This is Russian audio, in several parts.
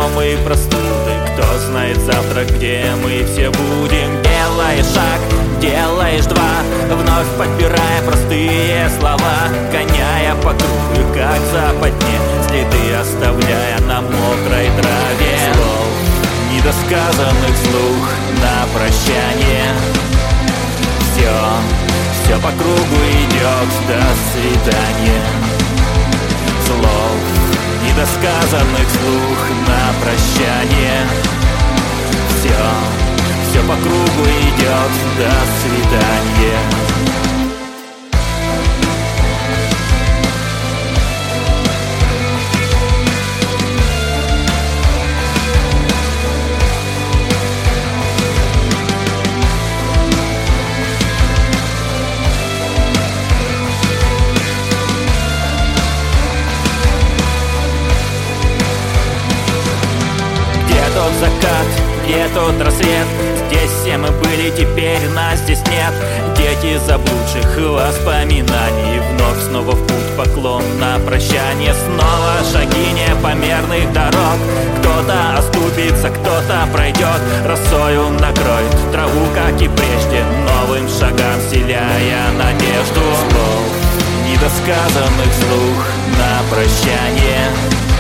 знакомые простуды. Кто знает завтра, где мы все будем. Делаешь шаг, делаешь два, вновь подбирая простые слова, гоняя по кругу, как в западне, следы оставляя на мокрой траве. Слов недосказанных вслух на прощание. Все по кругу идет, до свидания. Слов недосказанных вслух на прощание. Все по кругу идет, до свидания. Тот закат, где тот рассвет. Здесь все мы были, теперь нас здесь нет. Дети заблудших воспоминаний. Вновь снова в путь, поклон на прощание. Снова шаги непомерных дорог. Кто-то оступится, кто-то пройдет, росою накроет траву, как и прежде, новым шагам вселяя надежду. Слов недосказанных вслух на прощание.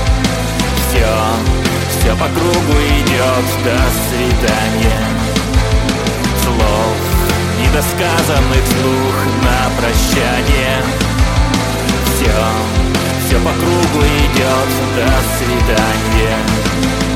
Все по кругу идет, до свидания. Слов недосказанных вслух на прощание. Все по кругу идет, до свидания.